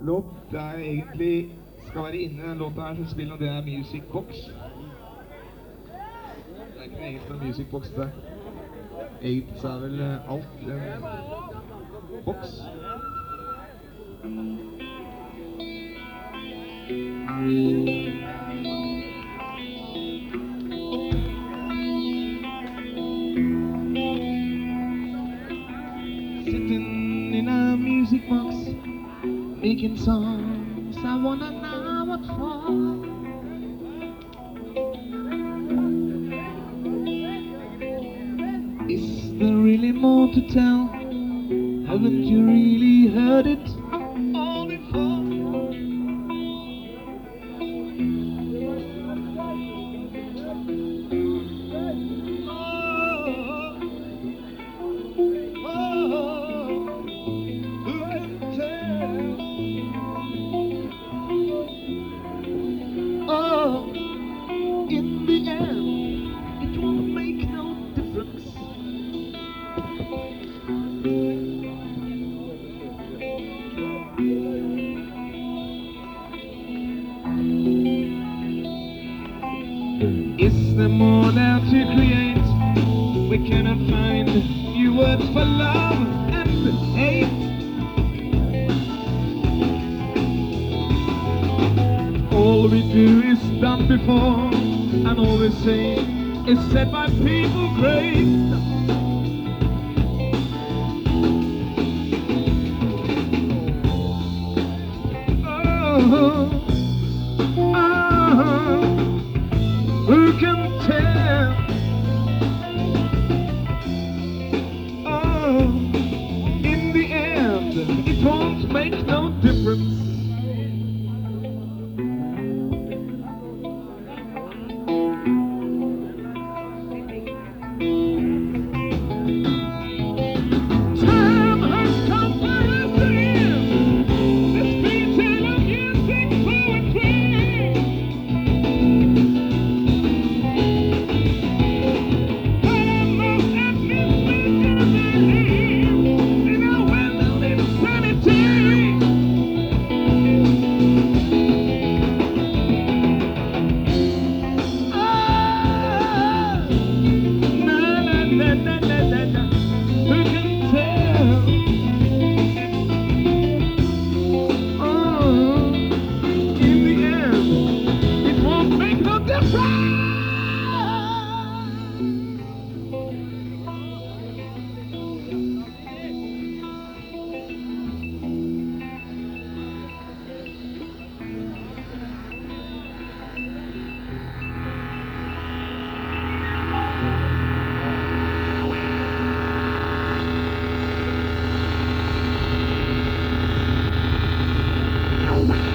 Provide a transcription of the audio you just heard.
låt det er egentlig skal være inne den låta her som spiller, og det er Music Box. Det er ikke noe eget med Music Box det. Egentlig så er vel alt en boks. Sitting in a music box, making songs I wanna know what for. Is there really more to tell? Haven't you really heard it all before? Oh, in the end, it won't make no difference. Is there more now to create? We cannot find new words for love and hate. All we do is done before, and all we say is said by people great. Oh, who can tell? Oh, in the end, it won't make no difference. Wow.